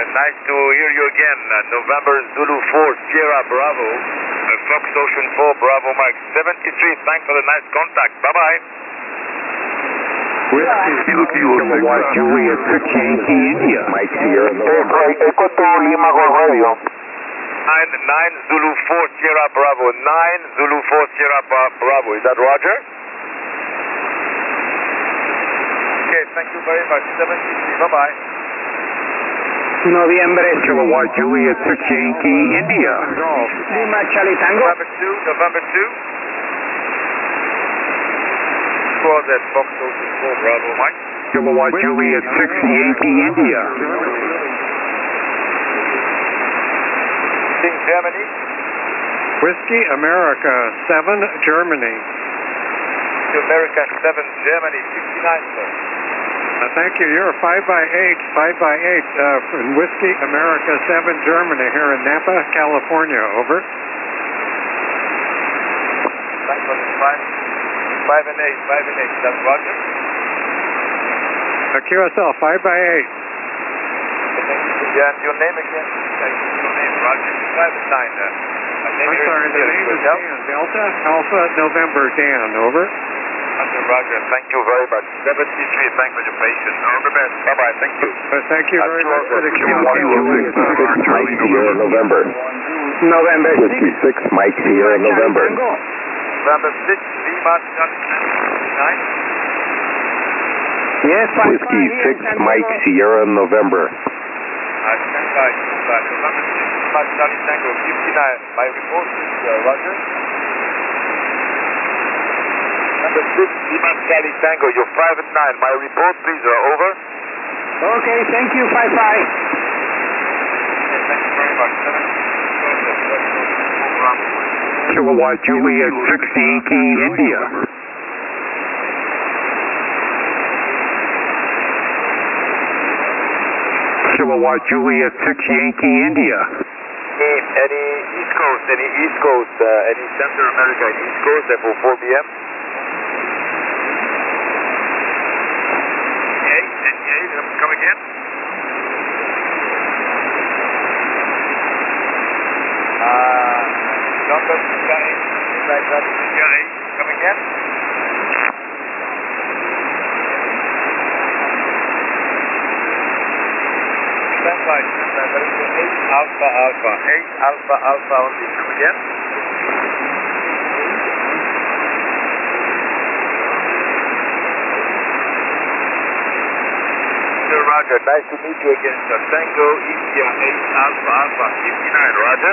Nice to hear you again. November Zulu 4 Sierra Bravo. Fox Ocean 4 Bravo Mike 73. Thanks for the nice contact. Bye-bye. Whiskey Kilowatt Juliet 6 Yankee India. Mike Sierra November. Echo to Lima Golf Radio. 9 Zulu 4 Sierra Bravo. 9 Zulu 4 Sierra Bravo. Is that Roger? Okay, thank you very much. 73. Bye-bye. Noviembre Kilowatt Juliet 6 Yankee India. Lima Charlie Tango. November 2. Was at Fox Ocean 4 Bravo Mike. Kilowatt Juliet 6 Yankee India. King Germany. Whiskey America 7 Germany. America 7 Germany 69 sir. Thank you. You're 5x8 from Whiskey America 7 Germany here in Napa, California. Over. Thanks for the 5 and 8. That's Roger. QSL 5x8. Yeah, and your name again? Your name, Roger. 5 and 9. I'm sorry, the name is Dan. Delta Alpha November Dan. Over. Roger, thank you very much. 73, thanks for your patience. All the best. Bye-bye, thank you. Thank you very much for the Mike Sierra November. November Whiskey 6 Mike Sierra November. November 6, Lima Charlie 9. Yes, Whiskey 6 Mike Sierra November. Stand by. November 6, Lima Charlie Tango 59. My report is Roger. Number 6, Lima Charlie Tango, you're 5 and 9. My report, please, over. Okay, thank you, 5-5. Okay, thank you very much. 7. Kilowatt Juliet 6 Yankee India. Kilowatt Juliet 6 Yankee India. Any East Coast, any Central America and East Coast, therefore 4 p.m. Come again? Number Sky 8. Come again? Stand by. That is 8 Alpha. 8 Alpha only. Come again? Roger, nice to meet you again, sir. Tango India 8 Alpha 59, Roger.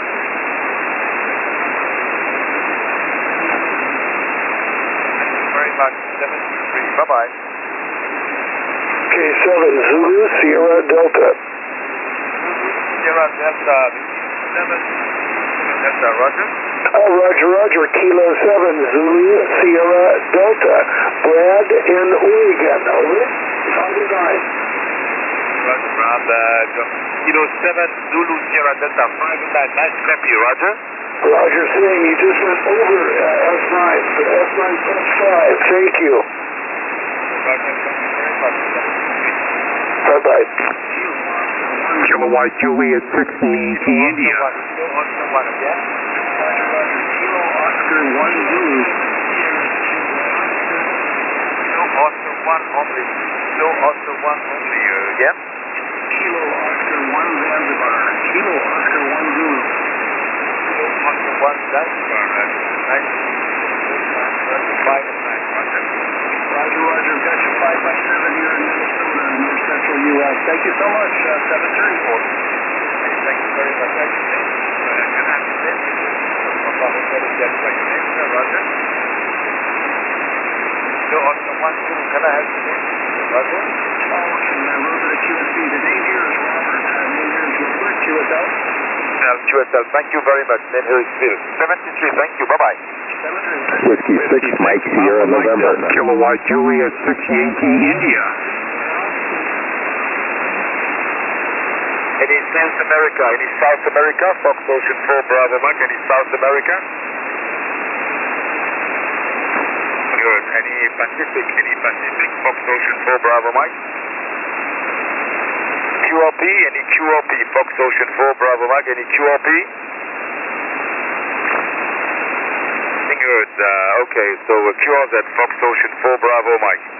Thank you very much. 73. Bye-bye. Okay, 7 Zulu Sierra Delta. Sierra Delta 7 Delta, Roger. Roger. Kilo 7 Zulu Sierra Delta. Brad in Oregon. Over. Roger, Brad. Kilo 7 Zulu Sierra Delta 5 and 9. Nice copy, Roger. Roger saying you just went over S9 +5. Thank you. Roger, thank you very much. Bye-bye. Kilowatt Juliet 6 Yankee India. Kilo Oscar 1 again. Roger. Kilo Oscar 1 Zulu. Kilo Oscar 1 only. Kilo Oscar 1 only again. Kilo Oscar 1 Zanzibar. Kilo Oscar 1 Zulu. Kilo Oscar 1 Zanzibar. Nice. 5 and 9, Roger. Roger. Got you 5x7 here in Minnesota, near central U.S. Thank you so much. 734. Thank you very much. Can I have your name? Roger. Kilo Oscar 1 Zulu. Can I have your name? Roger. A little bit of QSC. The name here is Robert. Name here is Robert. QSL. QSL. Thank you very much. Name here is Phil. 73. Thank you. Bye-bye. Whiskey 6 Mike Sierra November. Kilowatt Juliet 6 Yankee India. Any South America? Fox Ocean 4 Bravo Mike. Any South America? Good. Any Pacific? Fox Ocean 4 Bravo Mike. QRP? Any QRP? Fox Ocean 4, Bravo Mike, any QRP? Okay, so QR's at Fox Ocean 4, Bravo Mike.